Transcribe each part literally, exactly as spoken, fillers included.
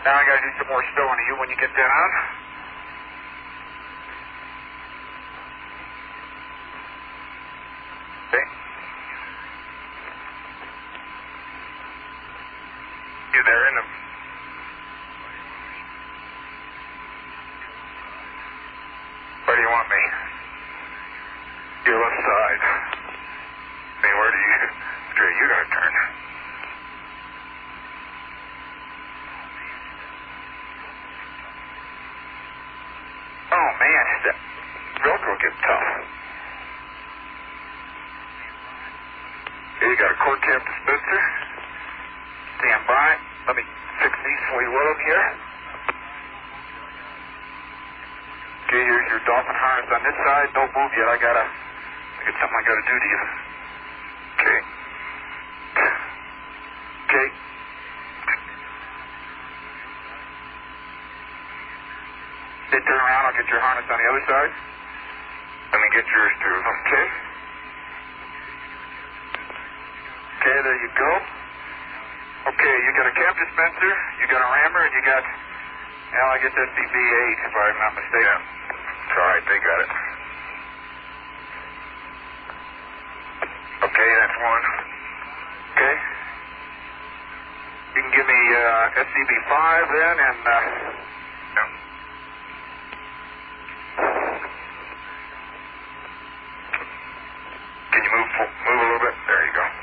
Now I got to do some more stowing of you when you get that on. Okay. You there in the... Where do you want me? Your left side. I mean, where do you... Where are you going to turn? Oh, man, that Velcro gets tough. Okay, you got a cord cap dispenser. Stand by. Let me fix these for you well up here. Okay, here's your dolphin harness on this side. Don't move yet. I gotta... I got something I gotta do to you. Okay. Okay. Okay, turn around. I'll get your harness on the other side. Let me get yours too. Okay. Okay, there you go. Okay, you got a cap dispenser, you got a rammer, and you got, well, I guess S C B eight, if I'm not mistaken. Yeah. It's all right, they got it. Okay, that's one. Okay. You can give me uh, S C B five then, and... Uh, yeah. Can you move move a little bit? There you go.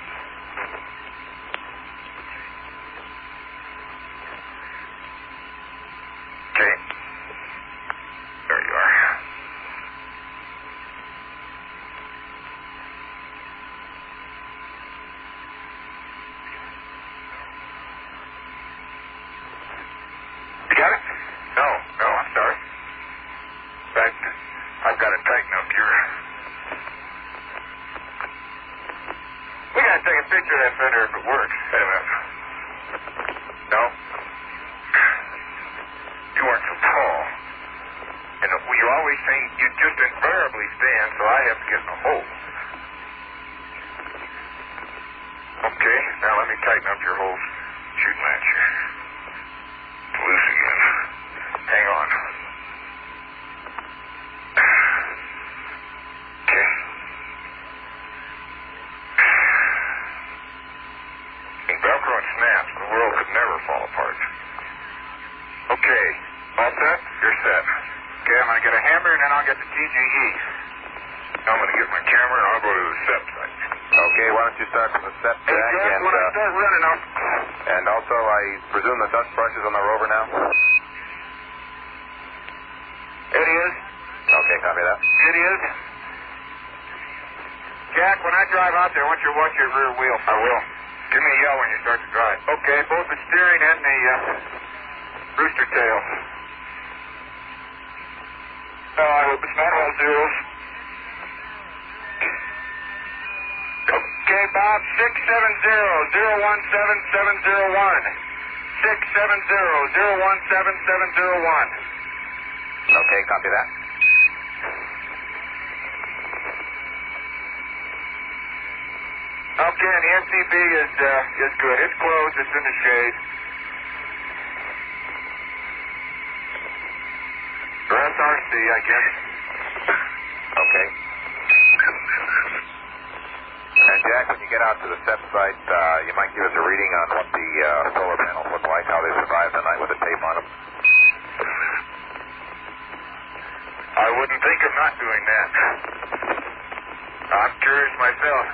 Okay. There you are. You got it? No, no, I'm sorry. In fact, I've got to tighten up your... We got to take a picture of that fender if it works. Wait a minute. No? You aren't so tall. And you always say you just invariably stand, so I have to get in a hole. Okay, now let me tighten up your whole shooting latch here. It's loose again. Hang on. Okay. And Velcro and snaps, the world could never fall apart. Okay, all set? You're set. Okay, I'm going to get a hammer and then I'll get the T G E. I'm going to get my camera and I'll go to the set site. Okay, why don't you start from the set, Hey, Jack? Jack, and, when I uh, start running, I'll... and also, I presume the dust brush is on the rover now? It is. Okay, copy that. It is. Jack, when I drive out there, I want you to watch your rear wheel. I will. Give me a yell when you start to drive. Okay, both the steering and the uh, rooster tail. Oh, I hope it's not all zeros. Okay, Bob, six seven zero, zero one seven, seven zero one. six seven zero, zero one seven, seven zero one. Okay, copy that. Okay, and the S C B is, uh, is good. It's closed. It's in the shade. Or S R C, I guess. Okay. And Jack, when you get out to the set site, uh, you might give us a reading on what the uh, solar panels look like, how they survived the night with the tape on them. I wouldn't think of not doing that. I'm curious myself.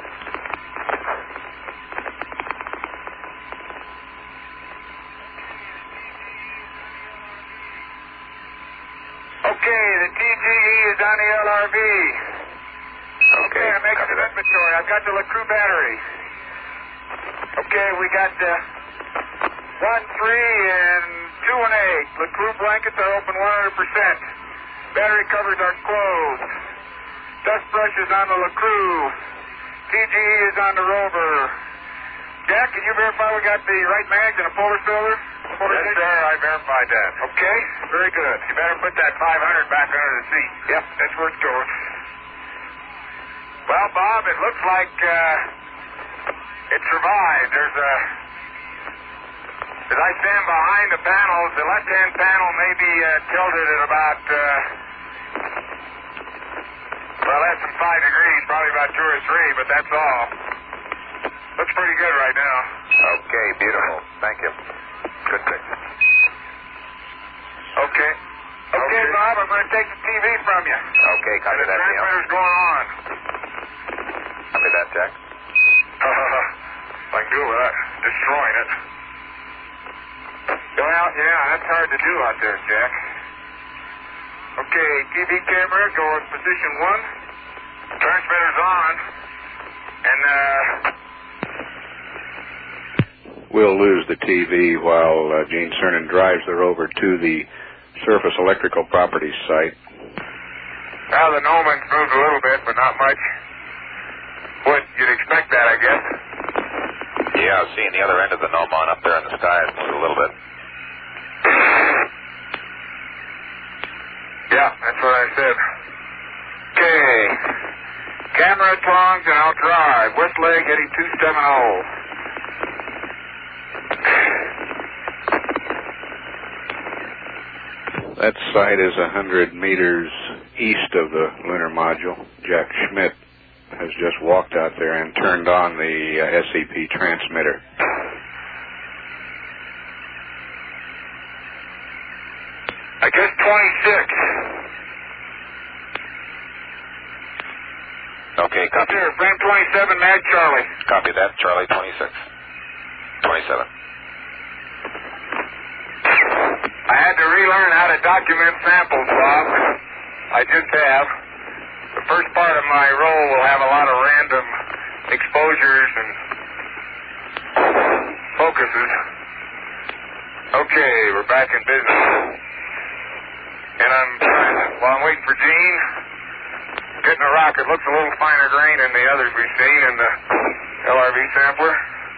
Okay, the T G E is on the L R V. Okay, I'm making an inventory. I've got the LeCroux battery. Okay, we got uh, one, three, and two and eight. LeCroux blankets are open one hundred percent. Battery covers are closed. Dust brush is on the LeCroux. T G E is on the rover. Jack, can you verify we got the right mags and a polar cylinder? Yes, sir, I verified that. Okay, very good. You better put that five hundred back under the seat. Yep, that's where it's going. Well, Bob, it looks like uh, it survived. There's a As I stand behind the panels, the left-hand panel may be uh, tilted at about, uh, well, less than five degrees, probably about two or three, but that's all. Looks pretty good right now. Okay, beautiful. Thank you. Good picture. Okay. Okay, okay. Bob, I'm going to take the T V from you. Okay, copy the that, Neil. The transmitter's going on. Copy that, Jack. I can do it without destroying it. Well, yeah, that's hard to do out there, Jack. Okay, T V camera, go in position one. Transmitter's on. And, uh... We'll lose the T V while uh, Gene Cernan drives the rover to the Surface Electrical Properties site. Well, the Noman's moved a little bit, but not much. What, you'd expect that, I guess. Yeah, I was seeing the other end of the Gnomon up there in the sky. It's moved a little bit. Yeah, that's what I said. Okay. Camera tongs and I'll drive. West leg heading two seventy. That site is one hundred meters east of the lunar module. Jack Schmidt has just walked out there and turned on the uh, S C P transmitter. I guess twenty-six. Okay, copy. Here, frame twenty-seven, Mad Charlie. Copy that, Charlie twenty-six. twenty-seven. I had to relearn how to document samples, Bob. I just have. The first part of my role will have a lot of random exposures and focuses. Okay, we're back in business. And I'm trying to, while I'm waiting for Gene, getting a rocket. Looks a little finer grain than the others we've seen in the L R V sampler.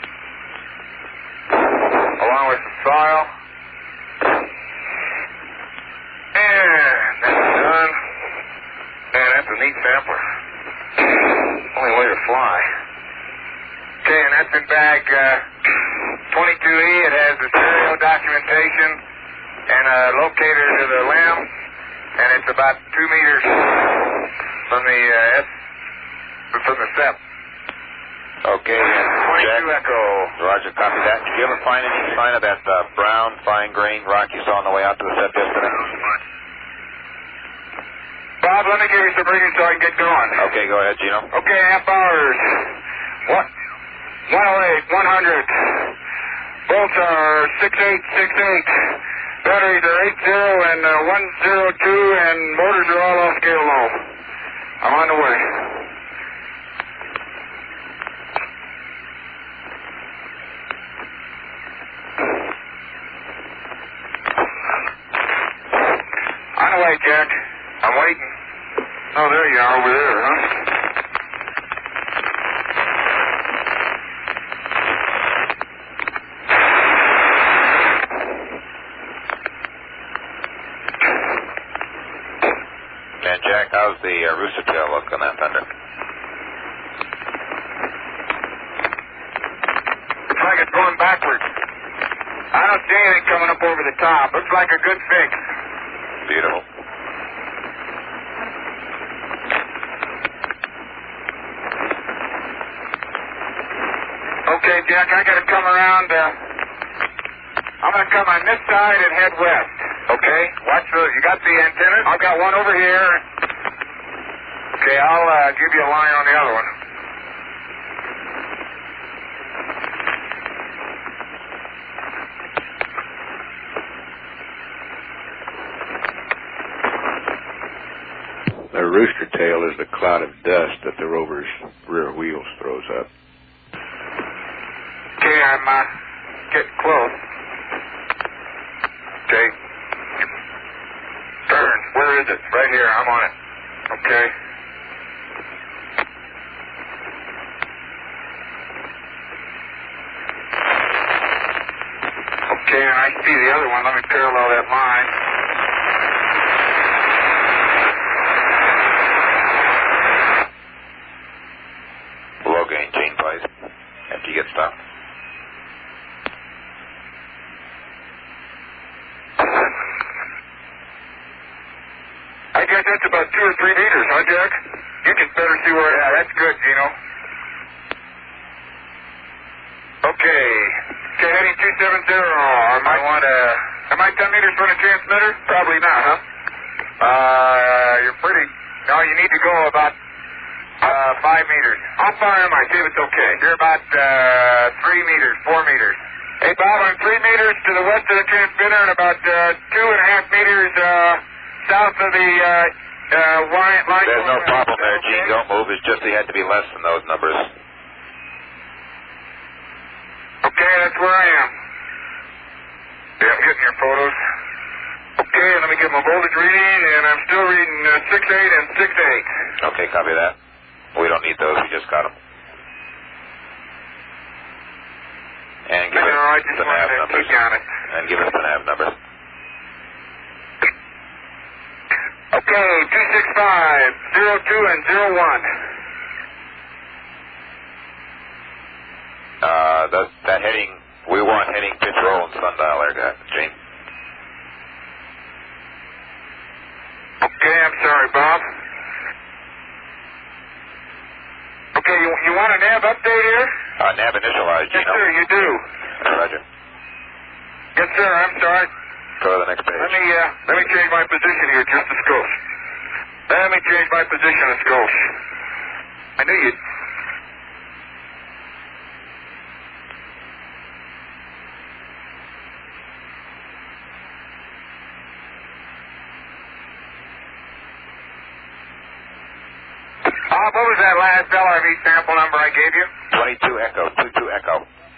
Along with some soil. And that's done. Man, that's a neat sampler. Only way to fly. Okay, and that's in bag uh, twenty-two E. It has the stereo documentation and a locator to the limb, and it's about two meters from the uh, S, from the S E P. Okay, twenty-two Jack. Echo. Roger, copy that. Did you ever find any sign of that uh, brown, fine-grained rock you saw on the way out to the S E P yesterday? Bob, let me give you some readings so I can get going. Okay, go ahead, Gino. Okay, amp hours. What? one oh eight, one hundred. Volts are six eight six eight. Batteries are eight zero and uh, one oh two, and motors are all off scale low. I'm on the way. On the way, Jack. I'm waiting. Oh, there you are over there, huh? And Jack, how's the uh, rooster tail look on that thunder? Looks like it's going backwards. I don't see anything coming up over the top. Looks like a good fix. Beautiful. Okay, Jack, I gotta come around, uh, I'm gonna come on this side and head west, okay? Watch the, you got the antennas? I've got one over here. Okay, I'll, uh, give you a line on the other one. The rooster tail is the cloud of dust that the rover's rear wheels throws up. Okay, I'm uh, getting close. Okay. Turn. Where is it? Right here. I'm on it. Okay. Okay, and I see the other one. Let me parallel that line. Low gain, Gene, please. After you get stopped. know. Okay. Okay, heading two seven zero. Am I want to... Am I ten meters from the transmitter? Probably not, huh? Uh, you're pretty... No, you need to go about uh, five meters. How far am I? See if it's okay. You're about uh, three meters, four meters. Hey, Bob, I'm three meters to the west of the transmitter and about uh, two and a half meters uh, south of the uh, uh, line. There's no problem there, Gene. Don't move. It's just he had to be less than those numbers. Okay, that's where I am. Yeah, I'm getting your photos. Okay, let me get my voltage reading, and I'm still reading uh, six eight and six eight. Okay, copy that. We don't need those. We just got them. And give No, us I just the wanted nav to numbers. keep you on it. And give us the nav numbers. Okay, two six five, zero two and zero one. Uh, that, that heading, we want heading pitch roll and sundial there, guy, Gene. Okay, I'm sorry, Bob. Okay, you, you want a nav update here? Uh, nav initialized, Yes, Gino. sir, you do. Roger. Yes, sir, I'm sorry. Go to the next page. Let me, uh, let me change my position here just a skosh. Let me change my position a skosh. I knew you'd... Bob, what was that last L R V sample number I gave you? twenty-two Echo, two two Echo.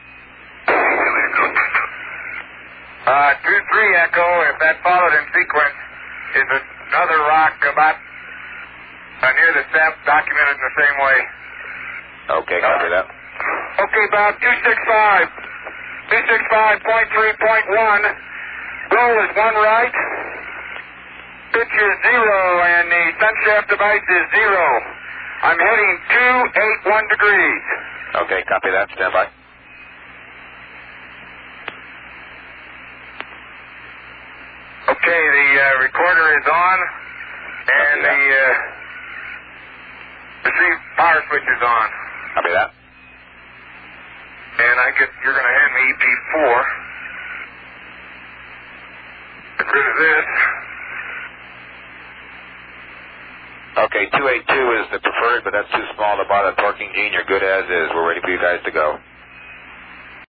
Uh, two three Echo, if that followed in sequence, is another rock about uh, near the step, documented in the same way. Okay, copy that. Okay, Bob, two six five. two six five point three point one. Roll is one right. Pitch is zero, and the sunshaft device is zero. I'm heading two eight one degrees. Okay, copy that. Stand by. Okay, the uh, recorder is on, and the uh, receive power switch is on. Copy that. And I get, you're going to hand me E P four. Get rid of this. Okay, two eight two is the preferred, but that's too small to bother torquing, Gene. You're good as is. We're ready for you guys to go.